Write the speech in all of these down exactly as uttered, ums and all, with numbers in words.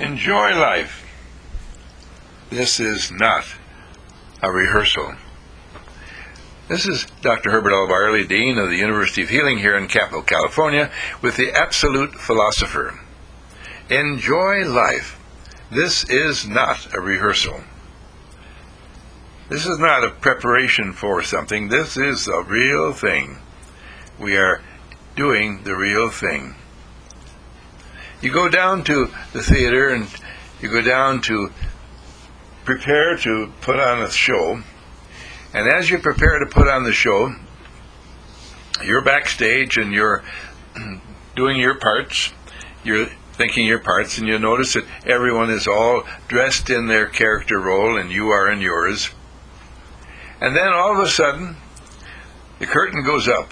Enjoy life. This is not a rehearsal. This is Doctor Herbert L. Byerly, Dean of the University of Healing here in Capitol, California, with the Absolute Philosopher. Enjoy life. This is not a rehearsal. This is not a preparation for something. This is the real thing. We are doing the real thing. You go down to the theater and you go down to prepare to put on a show. And as you prepare to put on the show, you're backstage and you're doing your parts. You're thinking your parts, and you notice that everyone is all dressed in their character role and you are in yours. And then all of a sudden, the curtain goes up.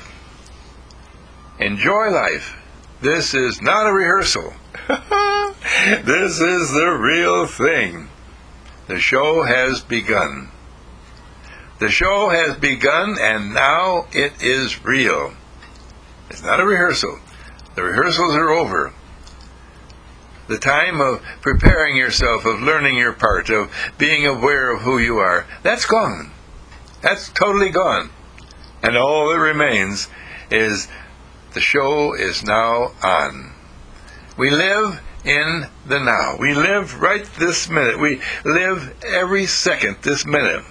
Enjoy life. This is not a rehearsal. This is the real thing. The show has begun. The show has begun, and now it is real. It's not a rehearsal. The rehearsals are over. The time of preparing yourself, of learning your part, of being aware of who you are, that's gone. That's totally gone. And all that remains is the show is now on. We live in the now. We live right this minute. We live every second this minute.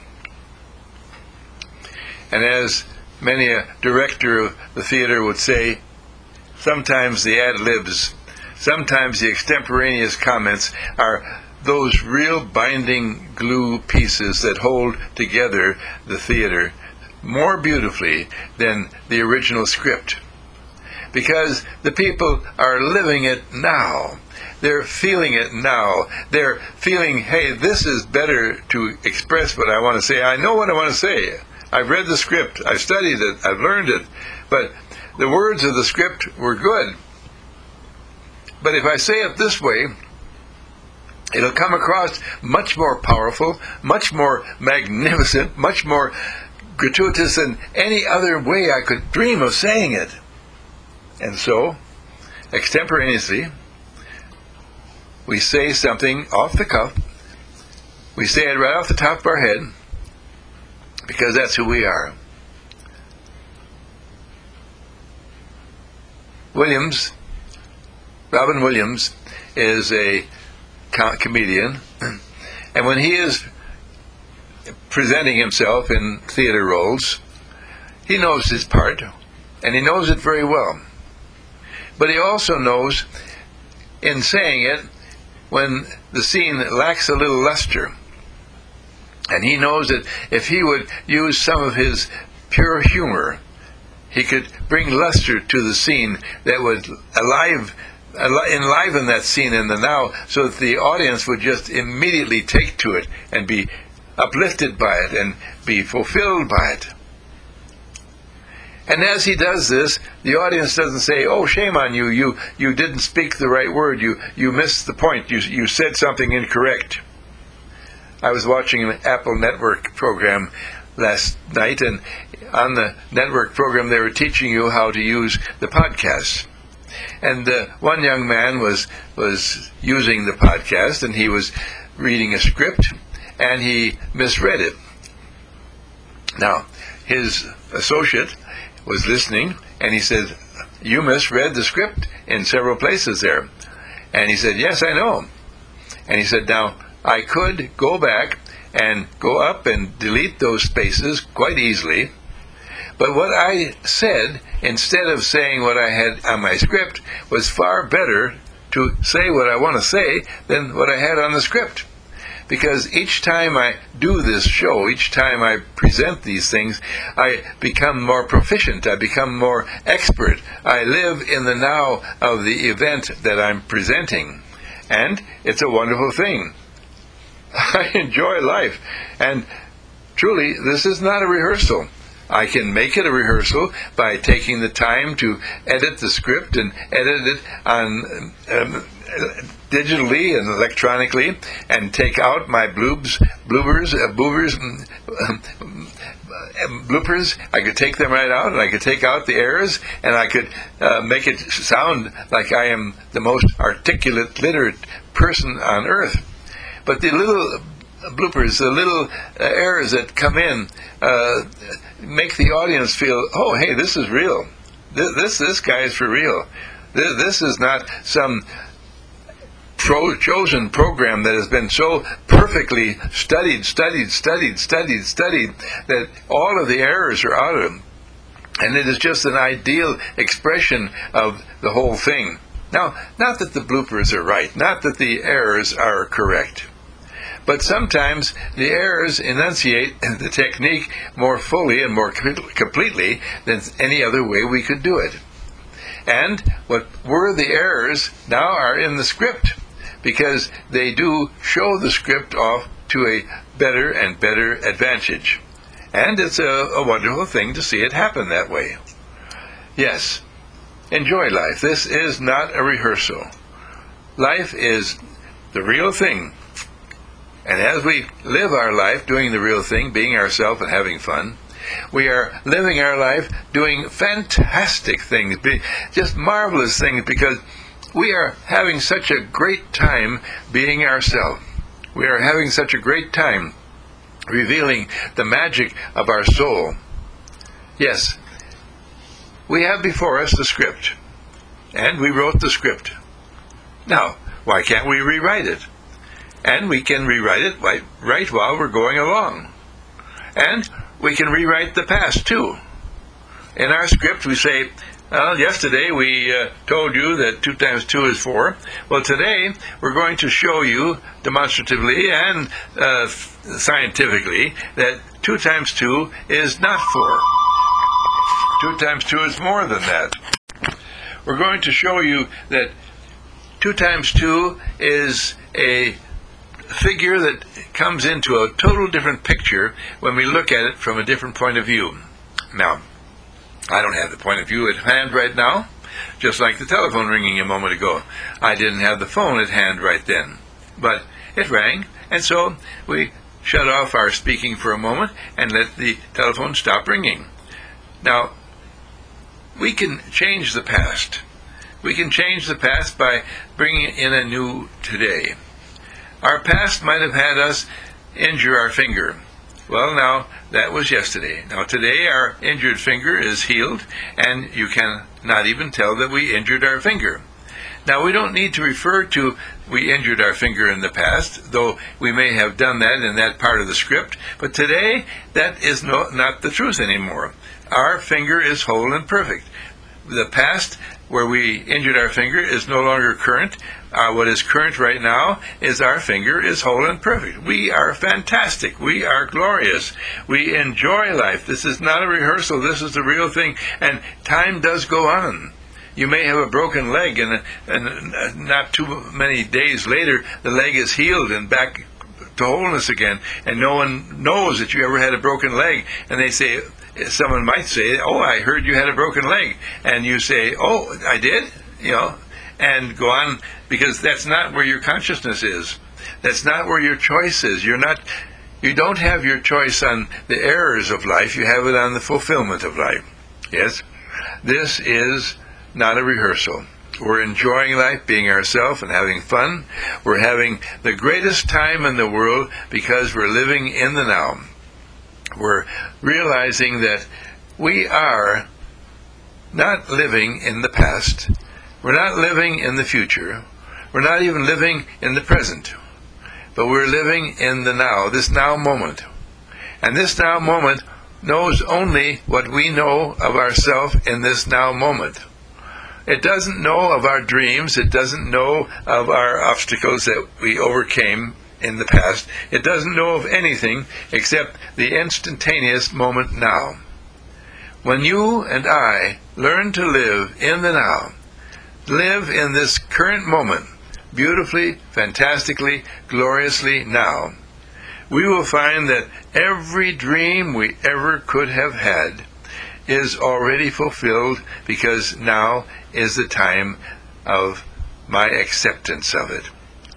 And as many a director of the theater would say, sometimes the ad-libs, sometimes the extemporaneous comments are those real binding glue pieces that hold together the theater more beautifully than the original script. Because the people are living it now. They're feeling it now. They're feeling, hey, this is better to express what I want to say. I know what I want to say. I've read the script. I've studied it. I've learned it. But the words of the script were good. But if I say it this way, it'll come across much more powerful, much more magnificent, much more gratuitous than any other way I could dream of saying it. And so, extemporaneously, we say something off the cuff. We say it right off the top of our head, because that's who we are. Williams, Robin Williams, is a comedian, and when he is presenting himself in theater roles, he knows his part, and he knows it very well. But he also knows, in saying it, when the scene lacks a little luster. And he knows that if he would use some of his pure humor, he could bring luster to the scene that would alive, enliven that scene in the now, so that the audience would just immediately take to it and be uplifted by it and be fulfilled by it. And as he does this, the audience doesn't say, oh, shame on you, you you didn't speak the right word, you, you missed the point, you, you said something incorrect. I was watching an Apple Network program last night, and on the network program they were teaching you how to use the podcast. And uh, one young man was, was using the podcast, and he was reading a script, and he misread it. Now, his associate was listening, and he said, you misread the script in several places there. And he said, yes, I know. And he said, now, I could go back and go up and delete those spaces quite easily, but what I said, instead of saying what I had on my script, was far better to say what I want to say than what I had on the script. Because each time I do this show, each time I present these things, I become more proficient, I become more expert. I live in the now of the event that I'm presenting. And it's a wonderful thing. I enjoy life. And truly, this is not a rehearsal. I can make it a rehearsal by taking the time to edit the script and edit it on um, digitally and electronically, and take out my bloobs, bloopers, uh, boobers, um, bloopers, I could take them right out, and I could take out the errors, and I could uh, make it sound like I am the most articulate, literate person on earth. But the little bloopers, the little uh, errors that come in, uh, make the audience feel, oh, hey, this is real. This this, this guy is for real. This, this is not some Pro, chosen program that has been so perfectly studied, studied, studied, studied, studied, that all of the errors are out of them. And it is just an ideal expression of the whole thing. Now, not that the bloopers are right, not that the errors are correct, but sometimes the errors enunciate the technique more fully and more completely than any other way we could do it. And what were the errors now are in the script, because they do show the script off to a better and better advantage. And it's a, a wonderful thing to see it happen that way. Yes, enjoy life. This is not a rehearsal. Life is the real thing. And as we live our life doing the real thing, being ourselves and having fun, we are living our life doing fantastic things, just marvelous things, because we are having such a great time being ourselves. We are having such a great time revealing the magic of our soul. Yes, we have before us the script, and we wrote the script. Now, why can't we rewrite it? And we can rewrite it right, right while we're going along. And we can rewrite the past, too. In our script, we say, well, yesterday we uh, told you that two times two is four. Well, today we're going to show you demonstratively and uh, scientifically that two times two is not four. two times two is more than that. We're going to show you that two times two is a figure that comes into a total different picture when we look at it from a different point of view. Now, I don't have the point of view at hand right now, just like the telephone ringing a moment ago. I didn't have the phone at hand right then, but it rang, and so we shut off our speaking for a moment and let the telephone stop ringing. Now, we can change the past. We can change the past by bringing in a new today. Our past might have had us injure our finger. Well, now, that was yesterday. Now, today, our injured finger is healed, and you can not even tell that we injured our finger. Now, we don't need to refer to we injured our finger in the past, though we may have done that in that part of the script, but today, that is no, not the truth anymore. Our finger is whole and perfect. The past, where we injured our finger, is no longer current. Uh, what is current right now is our finger is whole and perfect. We are fantastic. We are glorious. We enjoy life. This is not a rehearsal. This is the real thing. And time does go on. You may have a broken leg, and, and not too many days later, the leg is healed and back to wholeness again. And no one knows that you ever had a broken leg. And they say, someone might say, oh, I heard you had a broken leg. And you say, oh, I did? You know, and go on, because that's not where your consciousness is. That's not where your choice is. You're not, you don't have your choice on the errors of life. You have it on the fulfillment of life. Yes? This is not a rehearsal. We're enjoying life, being ourselves and having fun. We're having the greatest time in the world because we're living in the now. We're realizing that we are not living in the past. We're not living in the future. We're not even living in the present. But we're living in the now, this now moment. And this now moment knows only what we know of ourselves in this now moment. It doesn't know of our dreams. It doesn't know of our obstacles that we overcame in the past. It doesn't know of anything except the instantaneous moment now. When you and I learn to live in the now, live in this current moment, beautifully, fantastically, gloriously now, we will find that every dream we ever could have had is already fulfilled, because now is the time of my acceptance of it.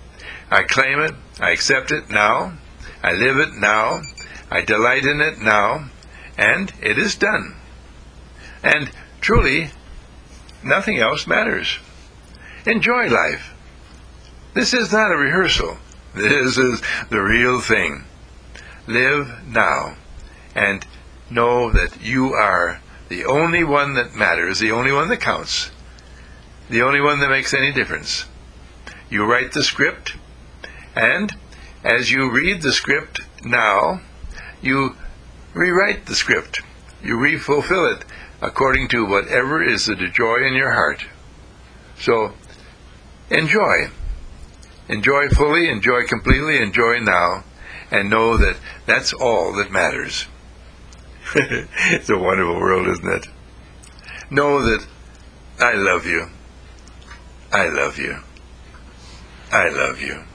I claim it, I accept it now, I live it now, I delight in it now, and it is done. And truly, nothing else matters. Enjoy life. This is not a rehearsal. This is the real thing. Live now, and know that you are the only one that matters, the only one that counts, the only one that makes any difference. You write the script, and as you read the script now, you rewrite the script. You re-fulfill it according to whatever is the joy in your heart. So, enjoy. Enjoy fully, enjoy completely, enjoy now, and know that that's all that matters. It's a wonderful world, isn't it? Know that I love you. I love you. I love you.